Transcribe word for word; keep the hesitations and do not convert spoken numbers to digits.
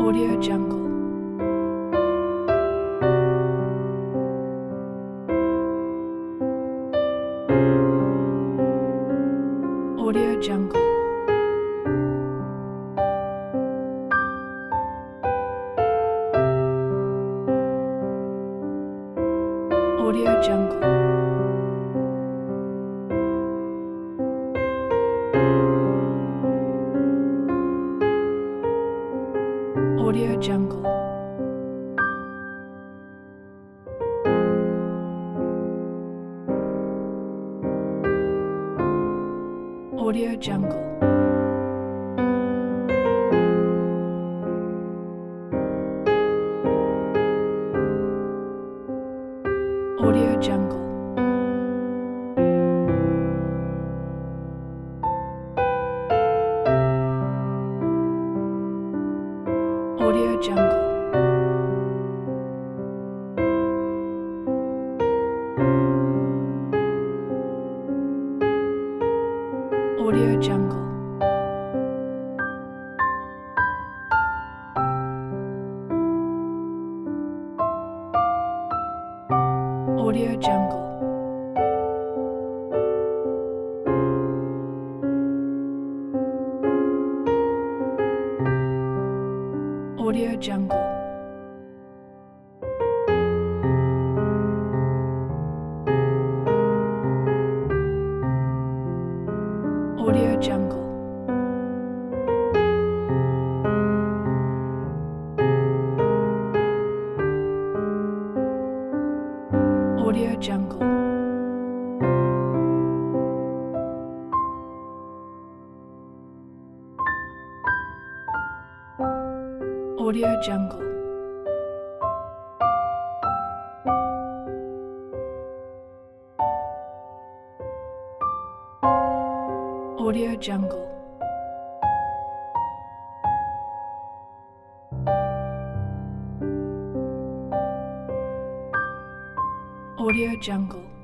Audio Jungle. Audio Jungle. Audio Jungle. Audio Jungle. Audio Jungle. Audio Jungle. Audio Jungle. Audio Jungle. Audio Jungle. Audio Jungle. Audio Jungle. Audio Jungle. Audio Jungle. Audio Jungle. Audio Jungle.